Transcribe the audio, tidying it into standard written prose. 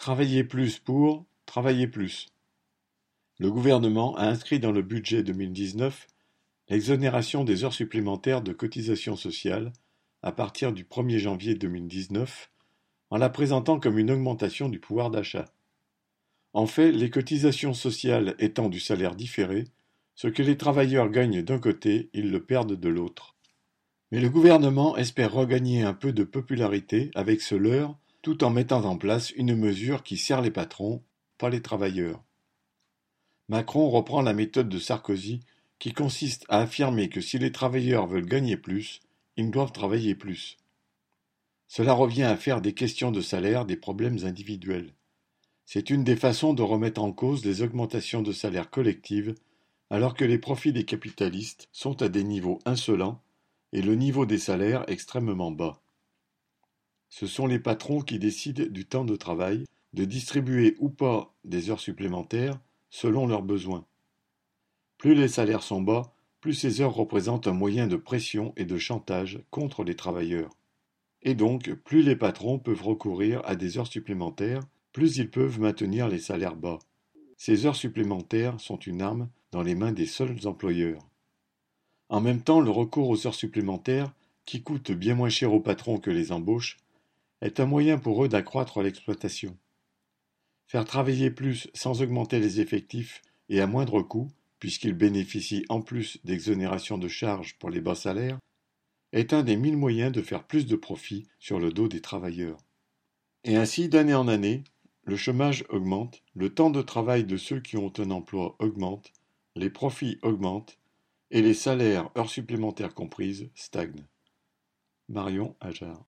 Travailler plus pour travailler plus. Le gouvernement a inscrit dans le budget 2019 l'exonération des heures supplémentaires de cotisations sociales à partir du 1er janvier 2019 en la présentant comme une augmentation du pouvoir d'achat. En fait, les cotisations sociales étant du salaire différé, ce que les travailleurs gagnent d'un côté, ils le perdent de l'autre. Mais le gouvernement espère regagner un peu de popularité avec ce leurre tout en mettant en place une mesure qui sert les patrons, pas les travailleurs. Macron reprend la méthode de Sarkozy qui consiste à affirmer que si les travailleurs veulent gagner plus, ils doivent travailler plus. Cela revient à faire des questions de salaire des problèmes individuels. C'est une des façons de remettre en cause les augmentations de salaire collectives alors que les profits des capitalistes sont à des niveaux insolents et le niveau des salaires extrêmement bas. Ce sont les patrons qui décident du temps de travail, de distribuer ou pas des heures supplémentaires selon leurs besoins. Plus les salaires sont bas, plus ces heures représentent un moyen de pression et de chantage contre les travailleurs. Et donc, plus les patrons peuvent recourir à des heures supplémentaires, plus ils peuvent maintenir les salaires bas. Ces heures supplémentaires sont une arme dans les mains des seuls employeurs. En même temps, le recours aux heures supplémentaires, qui coûtent bien moins cher aux patrons que les embauches, est un moyen pour eux d'accroître l'exploitation. Faire travailler plus sans augmenter les effectifs et à moindre coût, puisqu'ils bénéficient en plus d'exonérations de charges pour les bas salaires, est un des 1000 moyens de faire plus de profit sur le dos des travailleurs. Et ainsi, d'année en année, le chômage augmente, le temps de travail de ceux qui ont un emploi augmente, les profits augmentent, et les salaires, heures supplémentaires comprises, stagnent. Marion Ajard.